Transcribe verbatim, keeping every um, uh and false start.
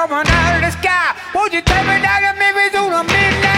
coming out of the sky. Won't you take me down to Memphis on a midnight